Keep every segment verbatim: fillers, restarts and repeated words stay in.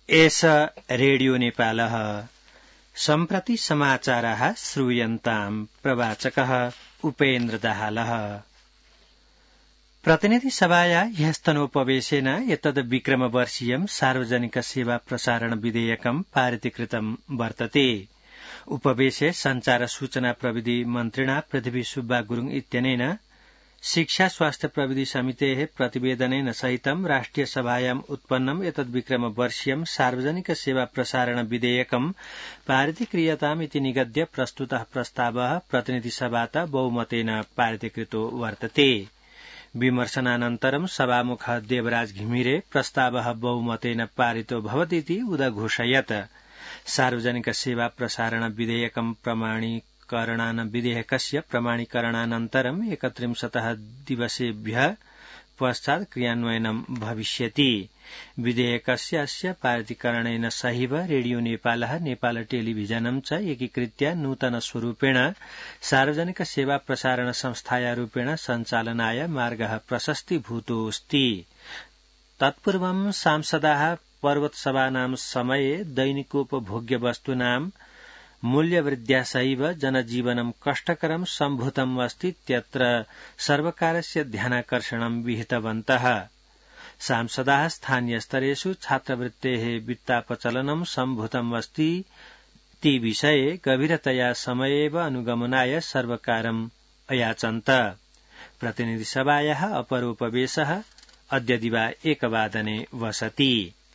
एष रेडियो नेपालः सम्प्रति समाचाराः श्रूयन्ताम् प्रवाचकः उपेन्द्र दाहालः। प्रतिनिधि सभाया ह्यस्तनोपवेशेन एतद् विक्रमवर्षीयं सार्वजनिक सेवा प्रसारण विधेयकं पारितीकृतं वर्तते। उपवेशे संचार सूचना प्रविधि मन्त्रिणा पृथ्वी सुब्बा गुरुङ इत्यनेन शिक्षा स्वास्थ्य प्रविधि समितेः प्रतिवेदनेन सहितं राष्ट्रिय सभायाम् उत्पन्नम् एतद् विक्रमवर्षीयं सार्वजनिक सेवा प्रसारण विधेयकं पारितीक्रियताम् इति निगद्य प्रस्तुतः प्रस्तावः प्रतिनिधि सभात बहुमतेन पारितीकृतो वर्तते। विमर्शनानन्तरं सभामुखः देवराज घिमिरे प्रस्तावः बहुमतेन पारितो भवतीति उदघोषयत्। सार्वजनिक सेवा प्रसारण विधेयकं प्रमाणीकरणान विधेयकस्य प्रमाणीकरणानन्तरं एकत्रिंशतः दिवसेभ्यः पश्चात् क्रियान्वयनं भविष्यति। विधेयकस्य अस्य पारितीकरणेन सहैव रेडियो नेपालः नेपाल टेलिभिजनं च एकीकृत्य नूतन स्वरूपेण सार्वजनिक सेवा प्रसारण संस्थाया रूपेण सञ्चालनाय मार्गः प्रशस्तीभूतोऽस्ति। तत्पूर्वं सांसदाः पर्वतसभानां समये दैनिकोपभोग्य वस्तूनां मूल्यवृद्ध्या सहैव जनजीवनं कष्टकरं सम्भूतम् अस्तीत्यत्र सर्वकारस्य ध्यानाकर्षणं विहितवन्तः। सांसदाः स्थानीयस्तरेषु छात्रवृत्तेः वित्तापचलनं सम्भूतम् अस्ति ति विषये गभीरतया समयेव अनुगमनाय सर्वकारम् अयाचन्त। प्रतिनिधिसभायाः अपरोपवेशः अद्य दिवा एकवादने वसति।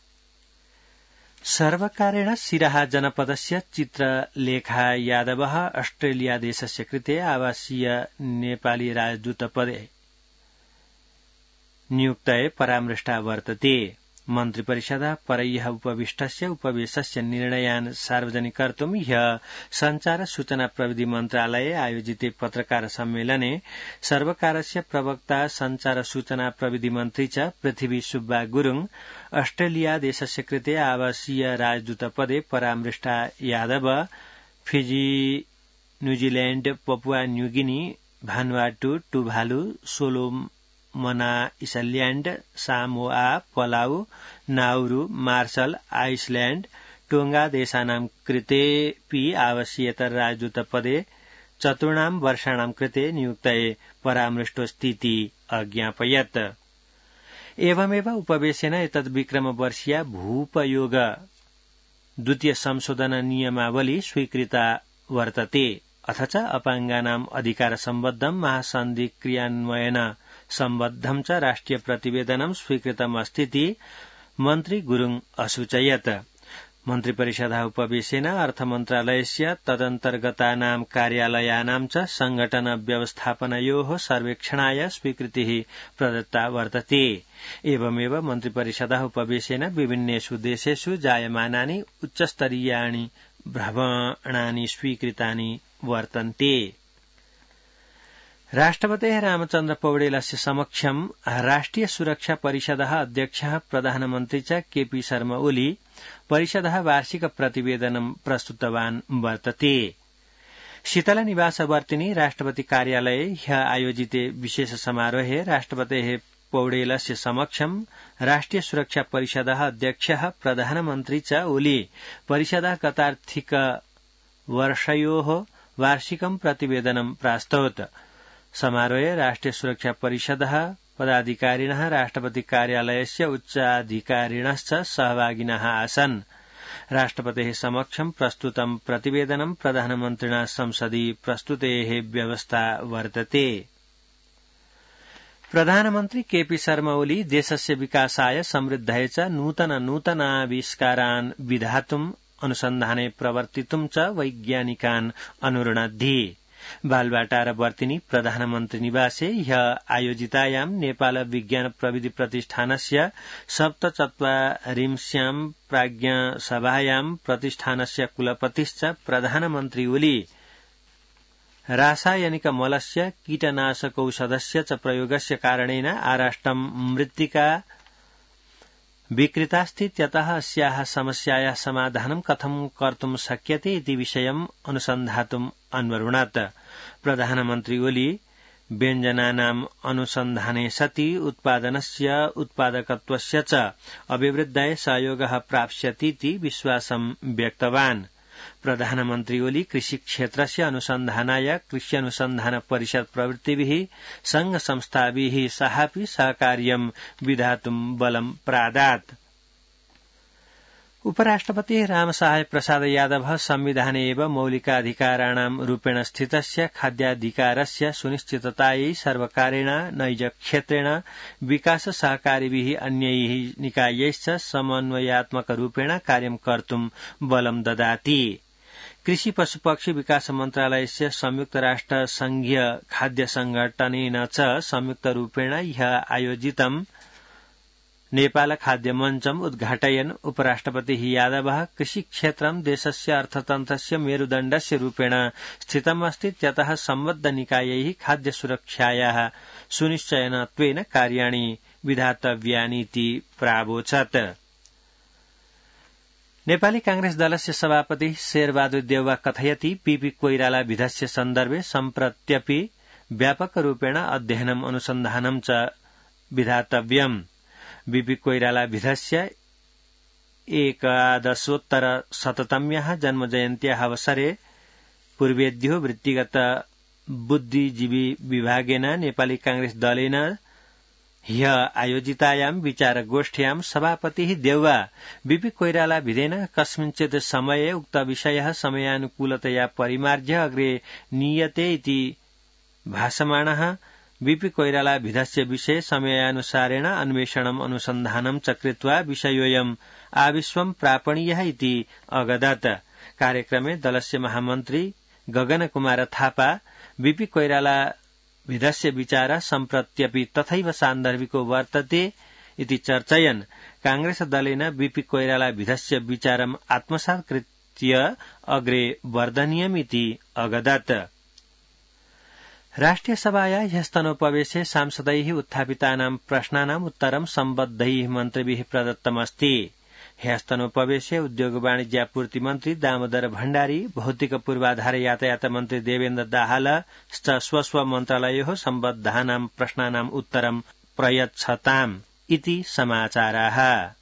सर्वकारेण सिराहा जनपदस्य चित्रलेखा यादवः ऑस्ट्रेलिया देशस्य कृते आवासीय नेपाली राजदूतपदे नियुक्तये परामृष्टा वर्तते। मन्त्रिपरिषदः परह्यः उपविष्टस्य उपवेशस्य निर्णयान् सार्वजनिकर्तुं ह्यः संचार सूचना प्रविधि मन्त्रालये आयोजिते पत्रकार सम्मेलने सर्वकारस्य प्रवक्ता संचार सूचना प्रविधि मन्त्री च पृथ्वी सुब्बा गुरुङ ऑस्ट्रेलिया देशस्य कृते आवासीय राजदूतपदे परामृष्टा Yadav Fiji New Zealand Papua New Guinea Vanuatu Tuvalu सोलोमना island Samoa Palau Nauru Marshall island Tonga देशानां कृतेऽपि आवासीयतर राजदूतपदे चतुर्णां वर्षाणां कृते नियुक्तये परामृष्टोऽस्तीति अज्ञापयत्। एवमेव उपवेशेन एतद् विक्रमवर्षीया भूपयोग द्वितीय संशोधन नियमावली स्वीकृता वर्तते। अथ च अपाङ्गानाम् अधिकार सम्बद्धं महासन्धि क्रियान्वयन सम्बद्धं च राष्ट्रिय प्रतिवेदनं स्वीकृतम् अस्तीति मन्त्री गुरुङ असूचयत्। मन्त्रिपरिषदः उपवेशेन अर्थमन्त्रालयस्य तदन्तर्गतानां कार्यालयानां च संघटन व्यवस्थापनयोः सर्वेक्षणाय स्वीकृतिः प्रदत्ता वर्तते। एवमेव मन्त्रिपरिषदः उपवेशेन विभिन्नेषु देशेषु जायमानानि उच्चस्तरीयाणि भ्रमणानि स्वीकृतानि वर्तन्ते। राष्ट्रपतेः रामचन्द्र पौडेलस्य समक्षं राष्ट्रिय सुरक्षा परिषदः अध्यक्षः प्रधानमन्त्री च केपी शर्मा ओली परिषदः वार्षिक प्रतिवेदनं प्रस्तुतवान् वर्तते। शीतलनिवासवर्तिनि राष्ट्रपति कार्यालये ह्यः आयोजिते विशेष समारोहे राष्ट्रपतेः पौडेलस्य समक्षं राष्ट्रिय सुरक्षा परिषदः अध्यक्षः प्रधानमन्त्री च ओली परिषदः गतार्थिक वर्षयोः वार्षिकं प्रतिवेदनं प्रास्तौत्। समारोहे राष्ट्रिय सुरक्षा परिषदः पदाधिकारिणः राष्ट्रपति कार्यालयस्य उच्चाधिकारिणश्च सहभागिनः आसन्। राष्ट्रपतेः समक्षं प्रस्तुतं प्रतिवेदनं प्रधानमन्त्रिणा संसदि प्रस्तुतेः व्यवस्था वर्तते। प्रधानमन्त्री केपी शर्मा ओली देशस्य विकासाय समृद्धये च नूतन नूतनाविष्कारान् विधातुम् अनुसन्धाने प्रवर्तितुं च वैज्ञानिकान् अनुरुणद्धि। बालवाटारवर्तिनि प्रधानमन्त्री निवासे ह्यः आयोजितायां नेपाल विज्ञान प्रविधि प्रतिष्ठानस्य सप्तचत्वारिंश्यां प्राज्ञसभायां प्रतिष्ठानस्य कुलपतिश्च प्रधानमन्त्री ओली रासायनिकमलस्य कीटनाशकौषधस्य च प्रयोगस्य कारणेन आराष्ट्रं मृत्तिका विकृतास्तीत्यतः अस्याः समस्यायाः समाधानं कथं कर्तुं शक्यते इति विषयम् अनुसन्धातुम् अन्वरुणत्। प्रधानमन्त्री ओली व्यञ्जनानाम् अनुसन्धाने सति उत्पादनस्य उत्पादकत्वस्य च अभिवृद्धये सहयोगः प्राप्स्यतीति विश्वासं व्यक्तवान्। प्रधानमन्त्री ओली कृषि क्षेत्रस्य अनुसन्धानाय कृषि अनुसन्धान परिषद प्रवृत्तिभिः संघ संस्थाभिः साहापि सहकार्यं विधातुं बलं प्रादात्। उपराष्ट्रपति रामसहाय प्रसाद यादवः संविधाने एव मौलिकाधिकाराणां रूपेण स्थितस्य खाद्याधिकारस्य सुनिश्चिततायै सर्वकारेण नैज क्षेत्रेण विकास सहकारिभिः अन्यैः निकायैश्च समन्वयात्मकरूपेण कार्यं कर्तुं बलं ददाति। कृषि पशुपक्षी विकास मन्त्रालयस्य संयुक्त राष्ट्र संघीय खाद्य संघटनेन च संयुक्तरूपेण ह्यः आयोजितं नेपाल खाद्य मञ्चम् उद्घाटयन् उपराष्ट्रपतिः यादवः कृषिक्षेत्रं देशस्य अर्थतन्त्रस्य मेरुदण्डस्य रूपेण स्थितमस्ति, त्यतः सम्बद्ध निकायैः खाद्य सुरक्षायाः सुनिश्चयनत्वेन कार्याणि विधातव्यानीति प्रावोचत्। नेपाली कांग्रेस दलस्य सभापति शेरबहादुर देउवा कथयति पीपी कोइराला विधस्य सन्दर्भे सम्प्रत्यपि व्यापकरूपेण अध्ययनम् अनुसन्धानं च विधातव्यम्। बीपी कोइराला विधस्य एकादशोत्तर शततम्याः जन्मजयन्त्याः अवसरे पूर्वेद्यो वृत्तिगत बुद्धिजीवी विभागेन नेपाली कांग्रेस दलेन ह्यः आयोजितायां विचारगोष्ठ्यां सभापतिः देउवा बीपी कोइराला विधेन कस्मिंश्चित् समये उक्त विषयः समयानुकूलतया परिमार्ज्य अग्रे नीयते इति भाषमाणः बीपी कोइराला विधस्य विषये समयानुसारेण अन्वेषणम् अनुसन्धानं च कृत्वा विषयोऽयम् आविश्वं प्रापणीयः इति अगदत्। कार्यक्रमे दलस्य महामन्त्री गगन कुमार थापा बीपी कोइराला विधस्य विचार सम्प्रत्यपि तथैव सान्दर्भिको वर्तते इति चर्चयन् कांग्रेस दलेन बीपी कोइराला विधस्य विचारम् आत्मसात् कृत्य अग्रे वर्धनीयमिति अगदत्। राष्ट्रिय सभाया ह्यस्तनोपवेशे सांसदैः उत्थापितानां प्रश्नानाम् उत्तरं सम्बद्धैः मन्त्रिभिः प्रदत्तमस्ति। ह्यस्तनोपवेशे उद्योग वाणिज्यापूर्ति मन्त्री दामोदर भण्डारी, भौतिक पूर्वाधार यातायात मन्त्री देवेन्द्र दाहाल च स्वस्व मन्त्रालयोः सम्बद्धानां प्रश्नानाम् उत्तरं प्रयच्छताम् इति समाचाराः।